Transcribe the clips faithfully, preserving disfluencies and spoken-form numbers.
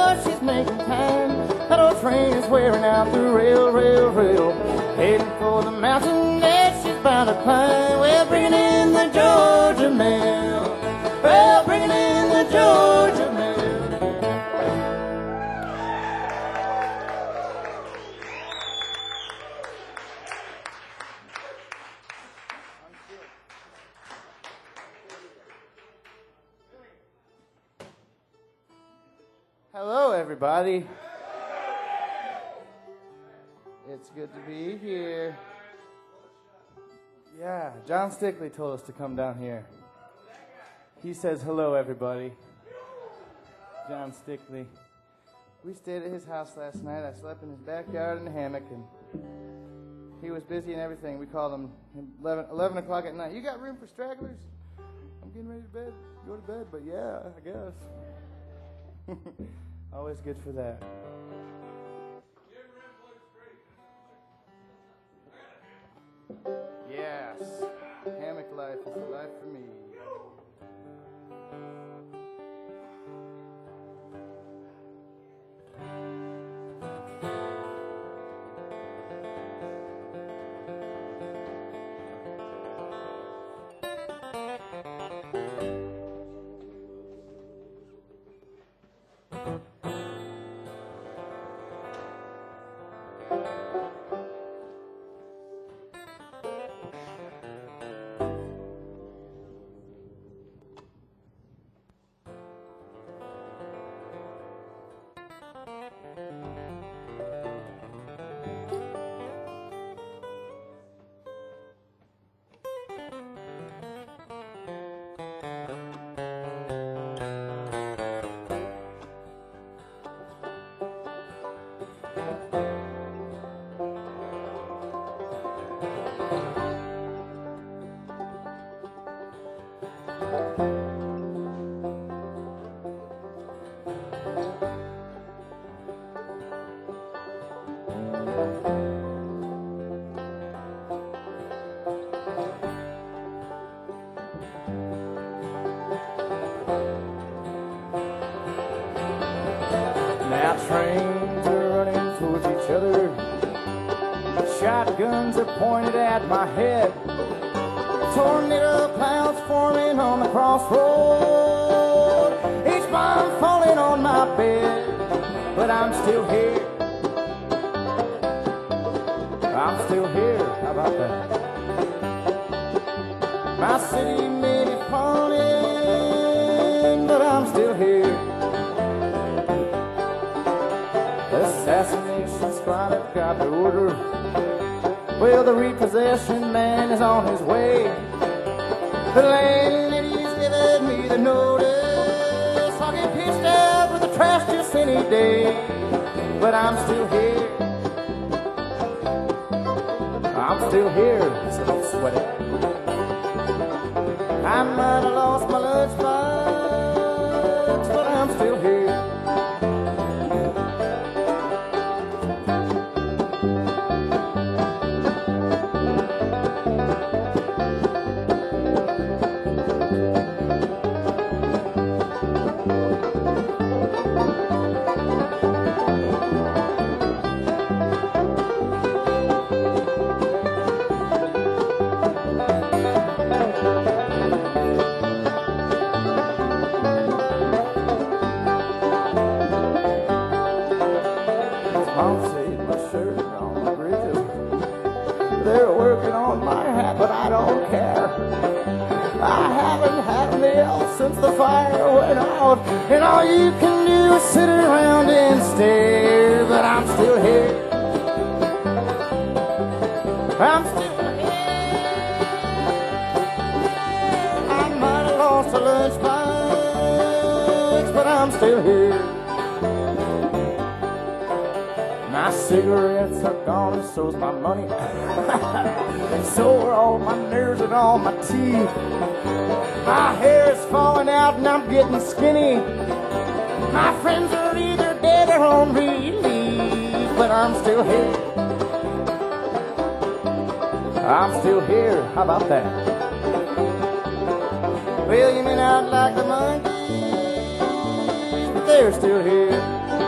know she's making time. That old train is wearing out the rail, rail, rail. Heading for the mountain that she's bound to climb. Well, bringing in the Georgia mail. Well, bringing in the Georgia mail. Hello, everybody. It's good to be here. Yeah, John Stickley told us to come down here. He says, hello, everybody. John Stickley. We stayed at his house last night. I slept in his backyard in a hammock, and he was busy and everything. We called him eleven, eleven o'clock at night. You got room for stragglers? I'm getting ready to bed. Go to bed, but yeah, I guess. Always good for that. Yes, hammock life is the life for me. Trains are running towards each other. Shotguns are pointed at my head. Tornado clouds forming on the crossroad. Each bomb falling on my bed. But I'm still here. I'm still here. How about that? My city may be falling, but I'm still here. Assassination squad have got the order. Well, the repossession man is on his way. The landlady's given me the notice. I'll get pitched out with the trash just any day. But I'm still here. I'm still here, so don't sweat it. I might have lost my lunchbox, but I'm still here. Since the fire went out, and all you can do is sit around and stare. But I'm still here. I'm still here. I might have lost a lunchbox, but I'm still here. My cigarettes are gone, and so's my money. So are all my nerves and all my teeth. My hair is falling out and I'm getting skinny. My friends are either dead or on relief, but I'm still here. I'm still here. How about that? Well, you may not like the monkeys, but they're still here.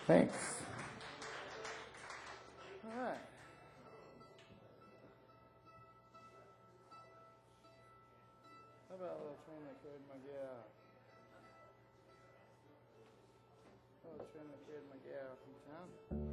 Thanks. All right. How about a little train that carried my gal? A little train that carried my gal from town.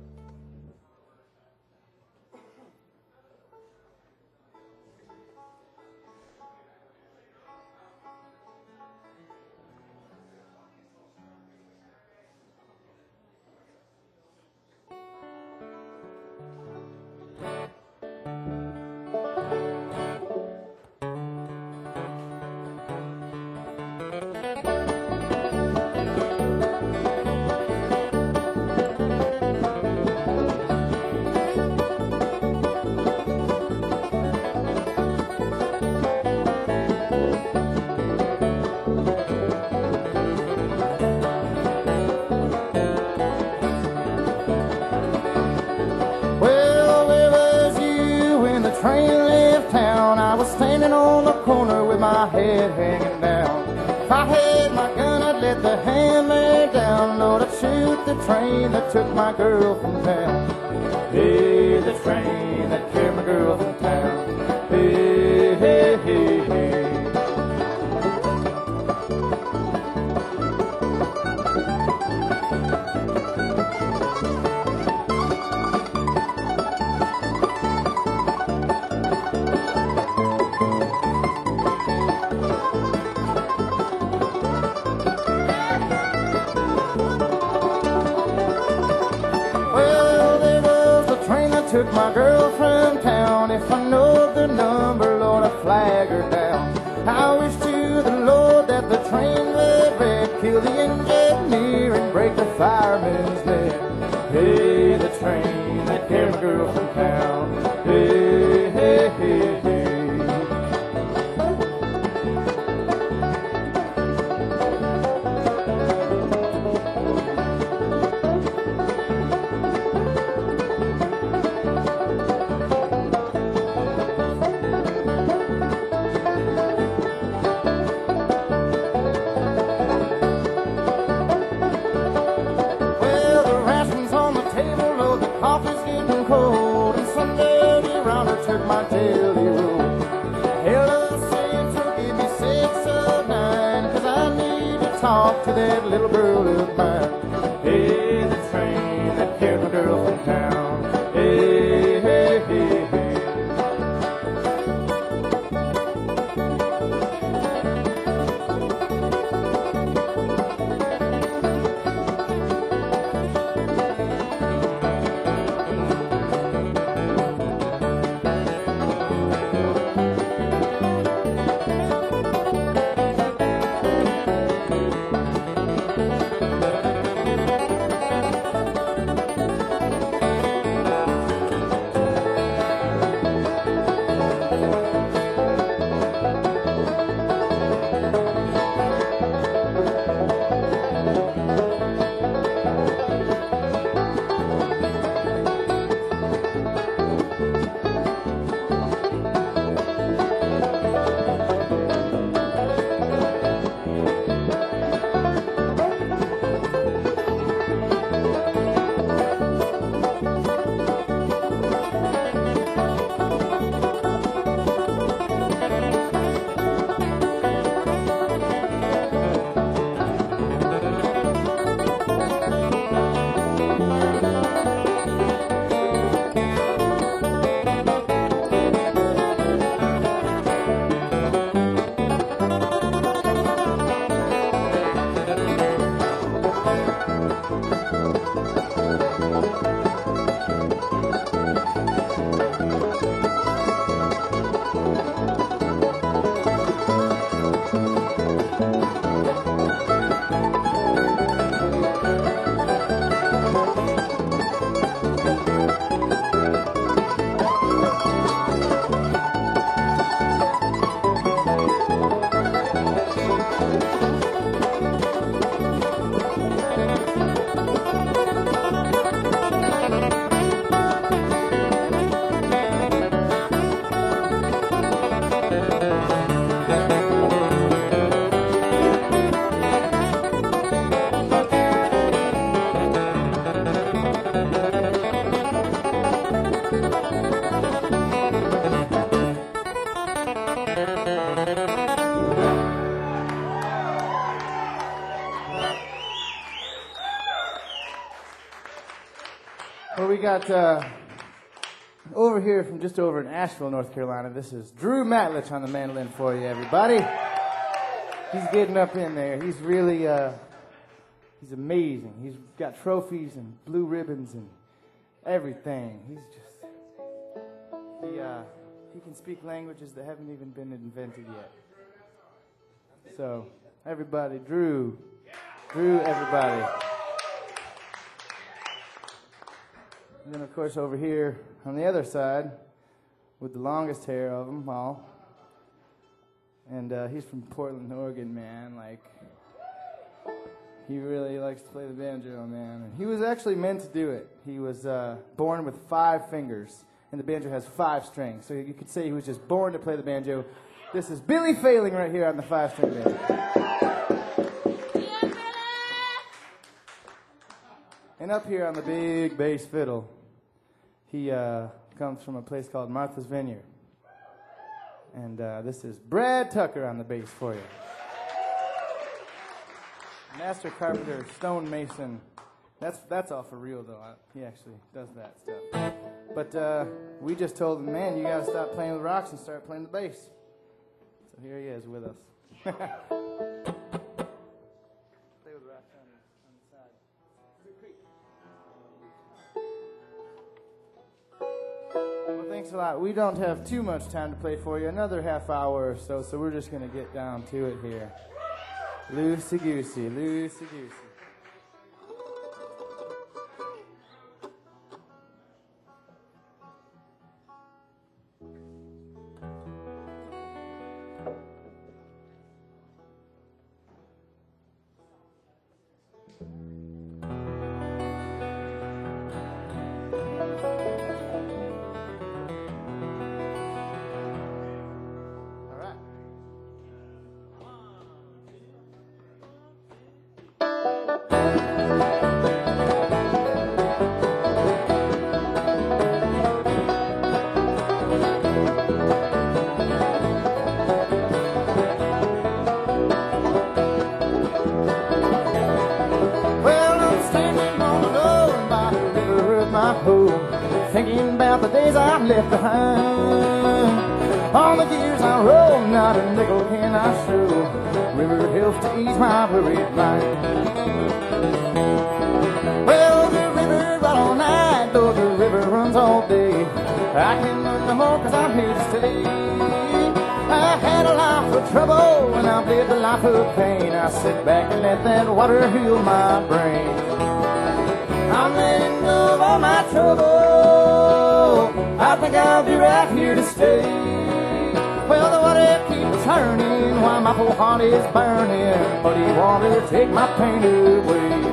Well, where was you when the train left town? I was standing on the corner with my head hanging down. If I had my gun, I'd let the hammer down. Lord, I'd shoot the train that took my girl from town. Hey, the train that carried my girl from town. Hey, hey, hey, hey. Took my girl from town. If I know the number, Lord, I flag her down. I wish to the Lord that the train would wreck, kill the engineer and break the fireman's neck. Hey, the train that carried my girl from town. Hey, hey, hey, hey. Coffee's getting cold and some Well, we got uh, over here from just over in Asheville, North Carolina. This is Drew Matlich on the mandolin for you, everybody. He's getting up in there. He's really, uh, he's amazing. He's got trophies and blue ribbons and everything. He's just, he, uh, he can speak languages that haven't even been invented yet. So, everybody, Drew. Drew, everybody. And then, of course, over here on the other side, with the longest hair of them all, and uh, he's from Portland, Oregon, man. Like, he really likes to play the banjo, man. And he was actually meant to do it. He was uh, born with five fingers, and the banjo has five strings. So you could say he was just born to play the banjo. This is Billy Failing right here on the five-string banjo. And up here on the big bass fiddle, he uh, comes from a place called Martha's Vineyard. And uh, this is Brad Tucker on the bass for you. Master carpenter, stonemason. That's that's all for real, though. He actually does that stuff. But uh, we just told him, man, you got to stop playing with rocks and start playing the bass. So here he is with us. Well, thanks a lot. We don't have too much time to play for you. Another half hour or so, so we're just going to get down to it here. Loosey-goosey, loosey-goosey. Thinking about the days I've left behind. All the years I rolled, not a nickel can I show. River helps to ease my worried mind. Well, the river run all night, though the river runs all day. I can't run no more cause I'm here to stay. I had a life of trouble and I've lived a life of pain. I sit back and let that water heal my brain. I'm letting go of all my trouble. I think I'll be right here to stay. Well, the water keeps turning while my whole heart is burning. Muddy water, take my pain away.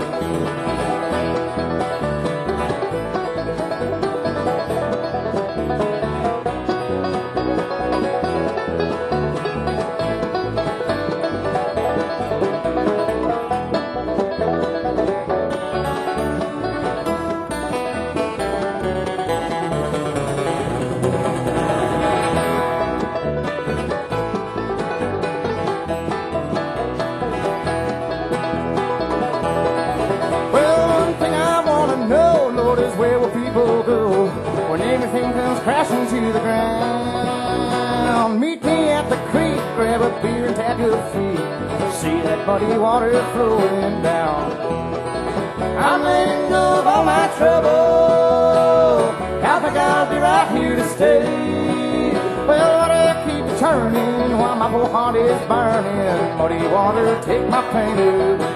Crashing to the ground. Meet me at the creek, grab a beer and tap your feet. See that muddy water flowing down. I'm letting go of all my trouble. I think I'll be right here to stay. Well, water keeps turning while my whole heart is burning. Muddy water, take my pain away.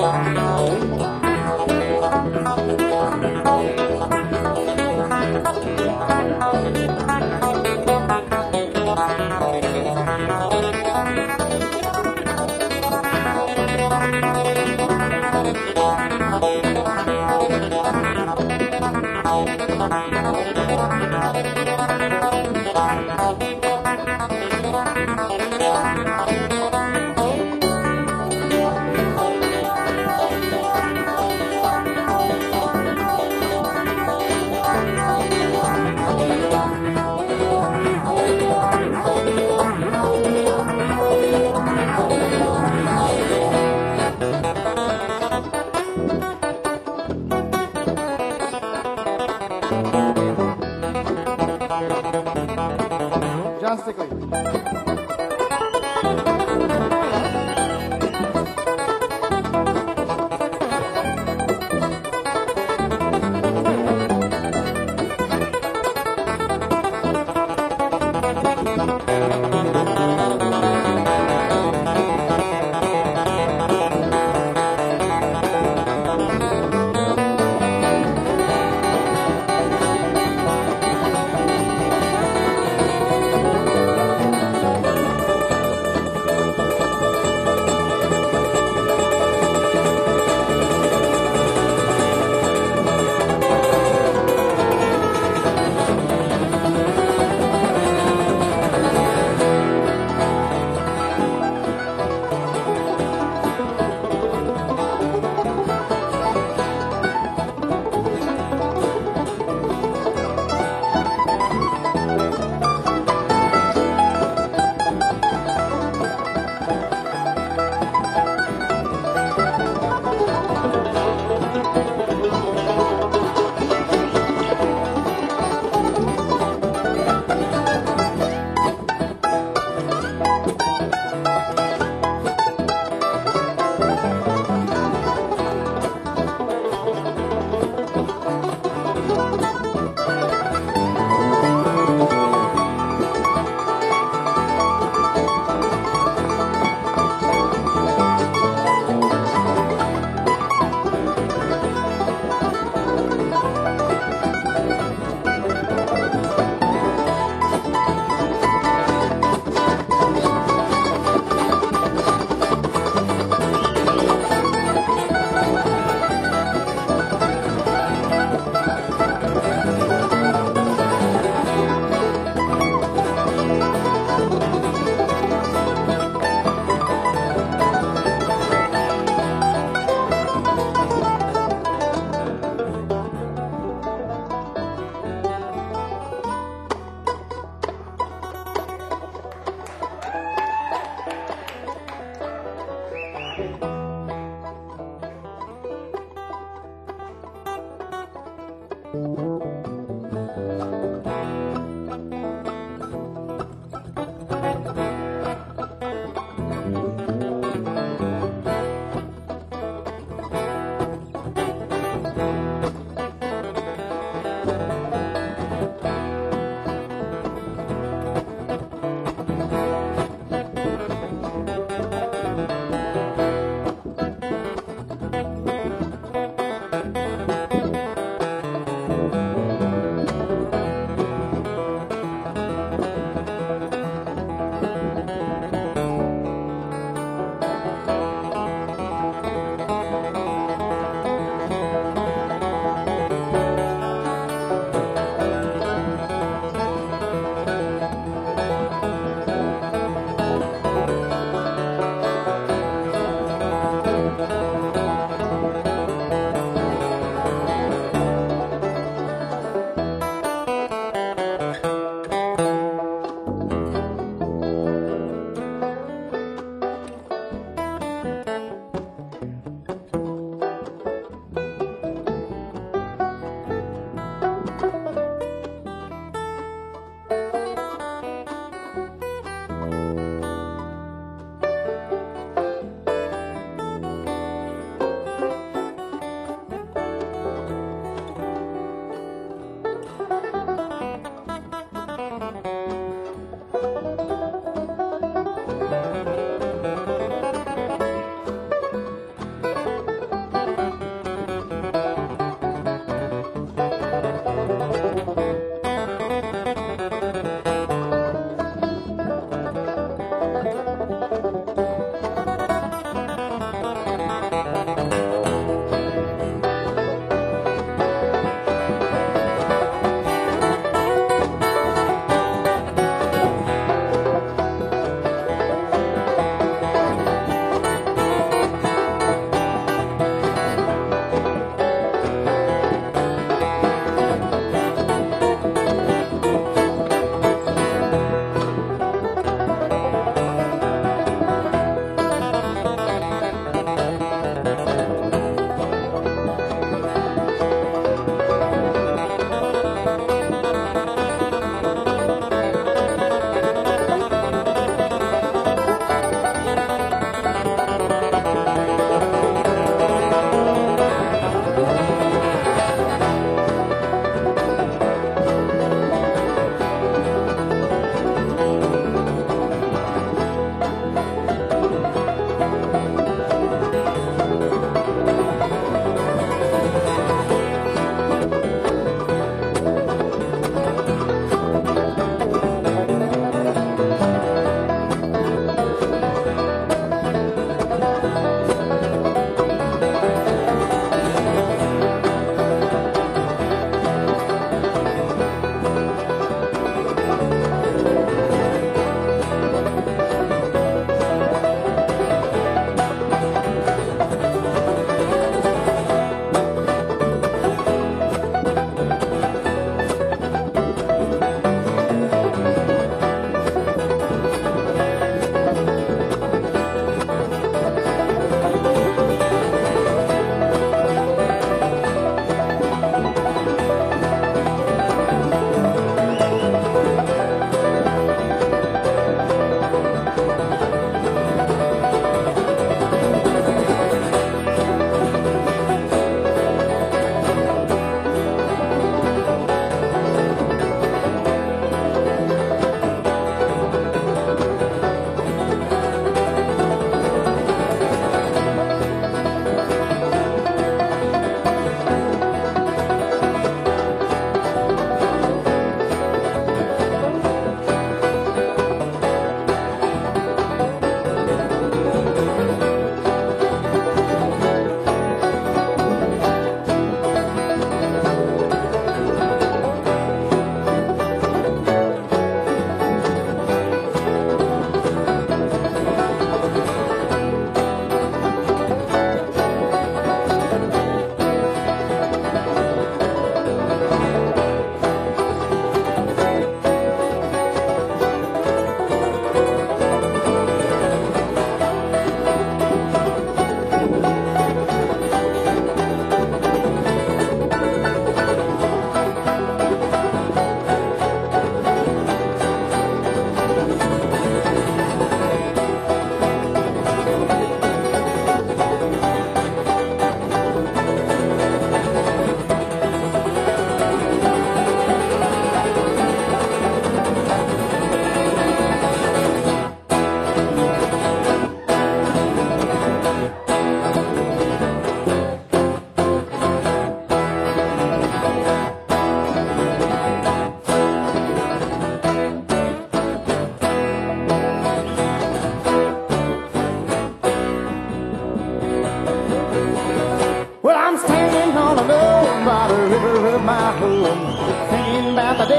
John Stickley.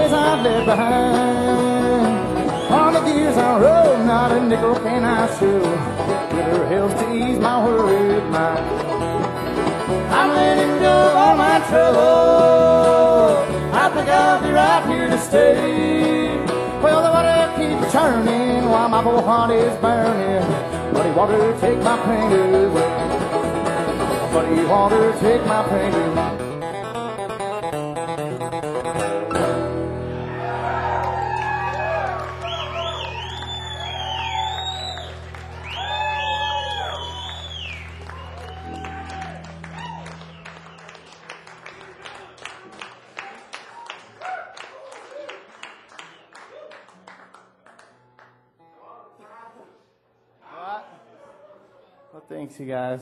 days I left behind. On the gears I rode, not a nickel can I show. Bitter hills to ease my worried mind. I'm letting go all my trouble. I think I'll be right here to stay. Well, the water keeps churning while my poor heart is burning. Muddy water, take my pain away. Muddy water, take my pain away. Well, thanks, you guys.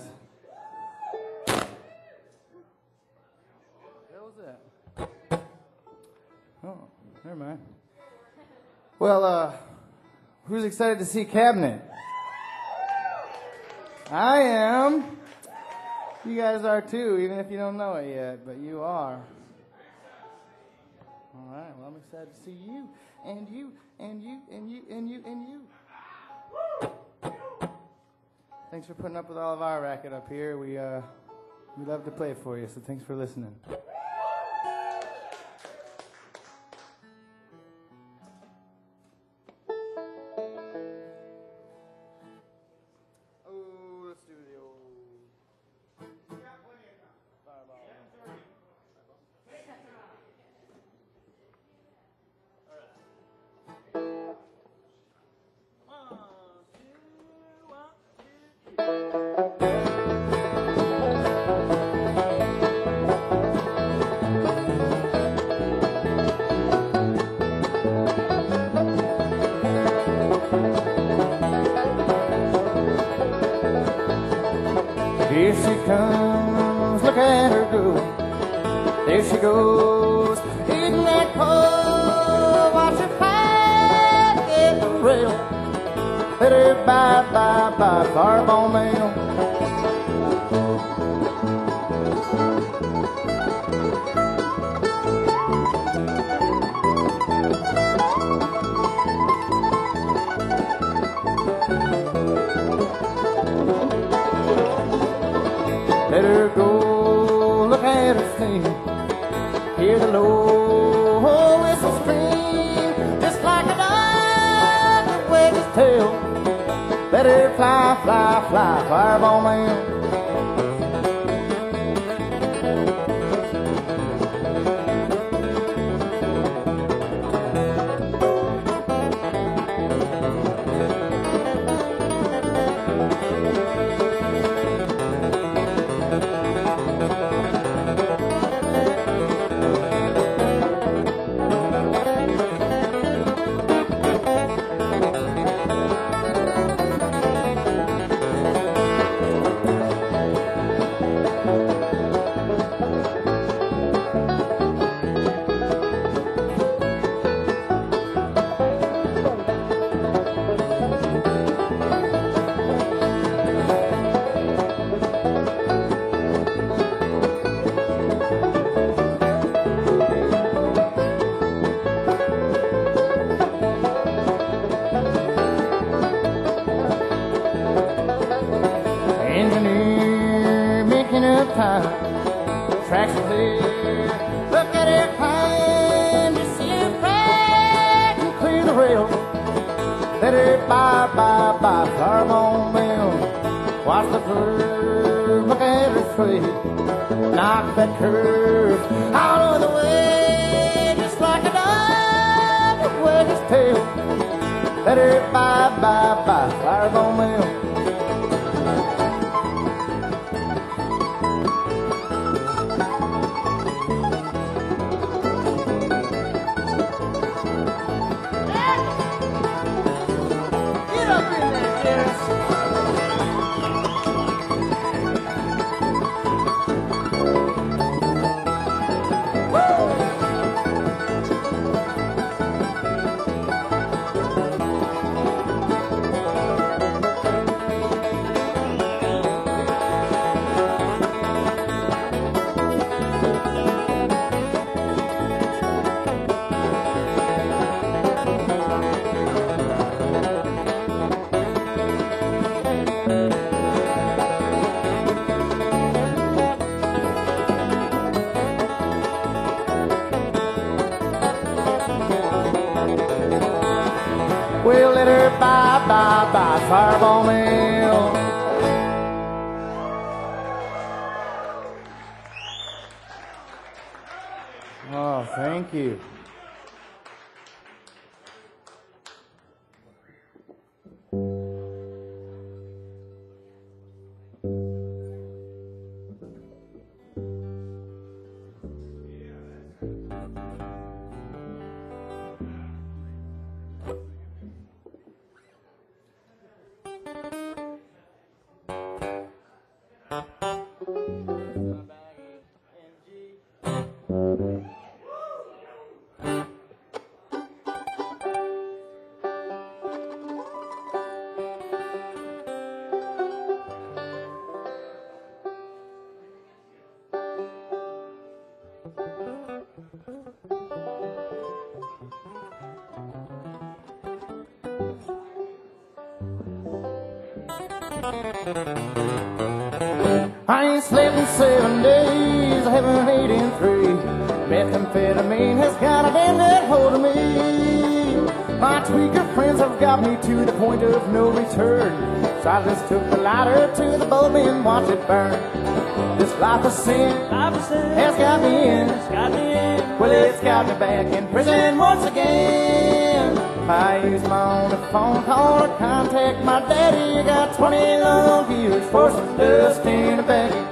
What was that? Oh, never mind. Well, uh, who's excited to see Cabinet? I am. You guys are too, even if you don't know it yet, but you are. All right, well, I'm excited to see you, and you, and you, and you, and you, and you. Thanks for putting up with all of our racket up here. We uh, we love to play for you, so thanks for listening. Oh, let's do the old. We got plenty of time. Fireball. Here she comes, look at her go. There she goes, eating that coal. Watch her flag at the rail. Let her bye, bye, bye, fireball mail. Let her go, look at her sing. Hear the low whistle scream, just like a dog that wags his tail. Let her fly, fly, fly, fireball man. Tracks are clear. Look at her climb, just see her crack and clear the rail. Let her bye, bye, bye, fireball mail. Watch the curve, look at her sway. Knock that curve out of the way, just like a dog that wags his tail. Let her bye, bye, bye, fireball mail. Fireball Mill. Oh, thank you. I ain't slept in seven days, I haven't eaten three. Methamphetamine has got a damn good hold of me. My tweaker friends have got me to the point of no return. So I just took the lighter to the bulb and watched it burn. This life of sin, life of sin has got me in. It's got me in. Well, it's got me back in prison once again. I use my own phone call to contact my daddy. I got twenty long years for some dust in a baggie.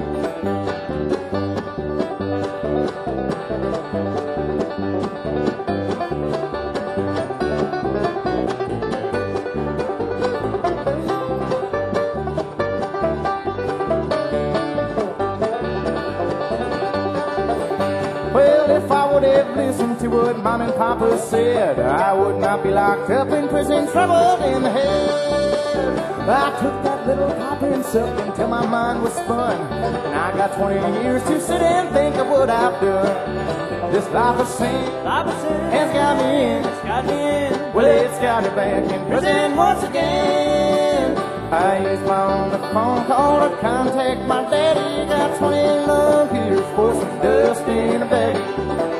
Well, if I would have listened to what Mom and Papa said, I would not be locked up in prison, troubled in the head. I took that little cop and sucked until my mind was spun, and I got twenty years to sit and think of what I've done. This life of sin, life of sin has got me in. It's got me in. Well, it's got me back in prison once again. I used my own phone call to contact my daddy. Got twenty long years for some dust in a baggie.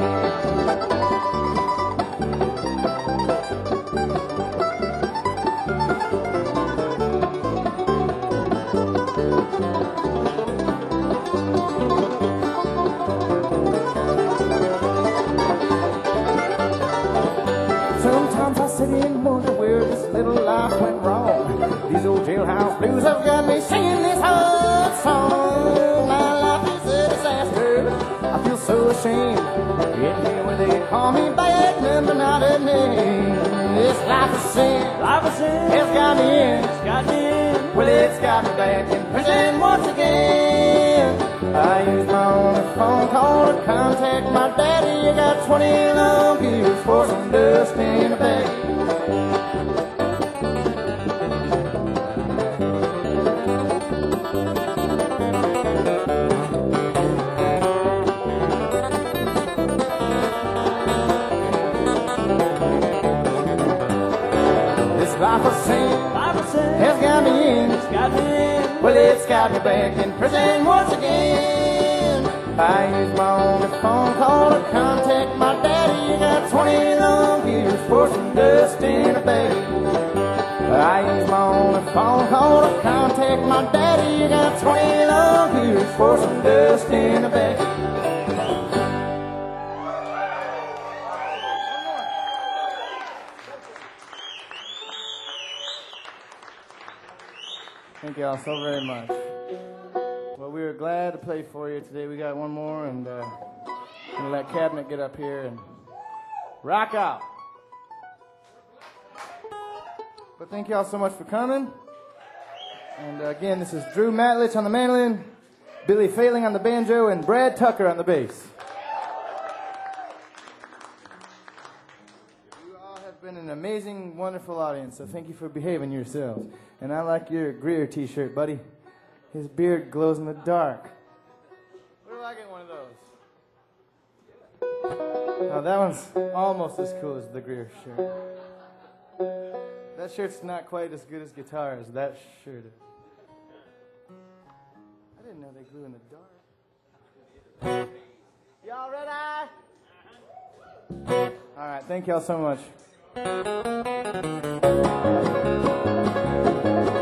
Sometimes I sit and wonder where this little life went wrong. These old jailhouse blues have got me singing this hot song. My life is a disaster, I feel so ashamed. Get me where they call me bad number, not a name. This life of sin, life of sin has got me in. It's got me in. Well, it's got me back in prison once again. I used my own phone call to contact my daddy. I got twenty long years for some dust in a bag. This life of sin, life of sin has got me in. It's got me in. Well, it's got me back in prison once again. I used my only phone call to contact my daddy. Got twenty long years for some dust in a bag. I used my only phone call to contact my daddy. Got twenty long years for some dust in a bag. Thank you all so very much. Well, we were glad to play for you today. We got one more, and uh, I'm going to let Cabinet get up here and rock out. But thank you all so much for coming. And uh, again, this is Drew Matlich on the mandolin, Billy Failing on the banjo, and Brad Tucker on the bass. You all have been an amazing, wonderful audience, so thank you for behaving yourselves. And I like your Greer t-shirt, buddy. His beard glows in the dark. Where do I get one of those? Oh, that one's almost as cool as the Greer shirt. That shirt's not quite as good as guitar as that shirt is. I didn't know they glue in the dark. Y'all ready? All right, thank y'all so much.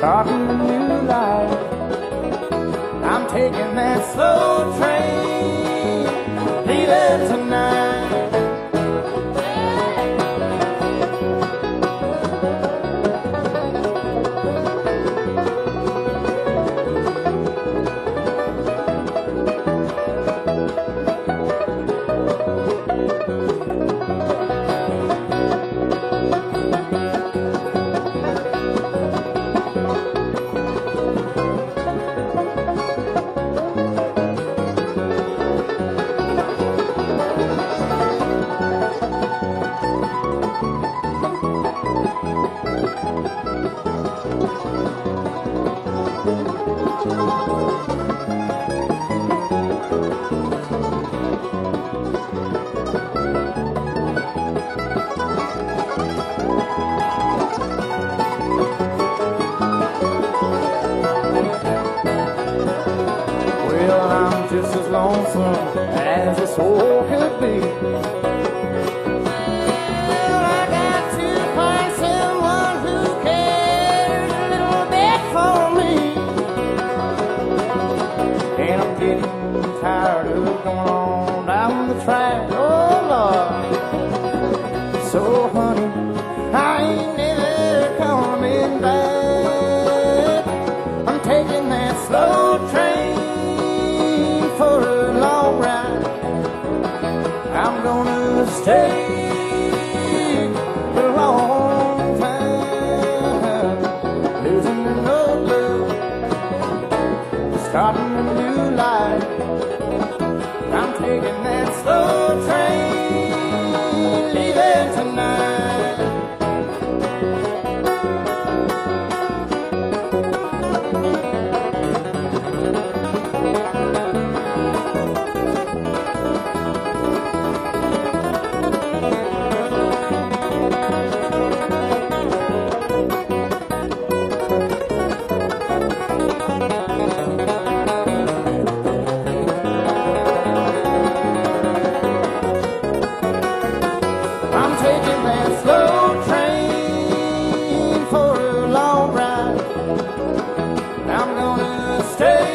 starting a new life. I'm taking that slow train, leaving tonight. Just as lonesome as this soul could be. Well, I got to find someone who cares a little bit for me. And I'm getting tired of going on down the track, oh Lord. So honey, I ain't never coming back. I'm taking that slow train for a long ride. I'm gonna stay a long time, losing the no love, starting a new life. I'm taking that slow train, leaving tonight. I'm taking that slow train for a long ride. I'm gonna stay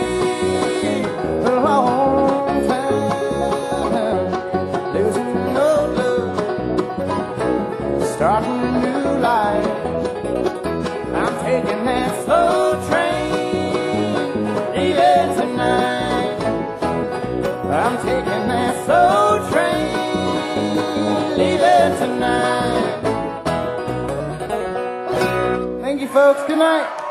a long time, losing no love, starting a new life. I'm taking that slow train, leaving tonight. I'm taking that slow train, leaving tonight. Thank you, folks. Good night.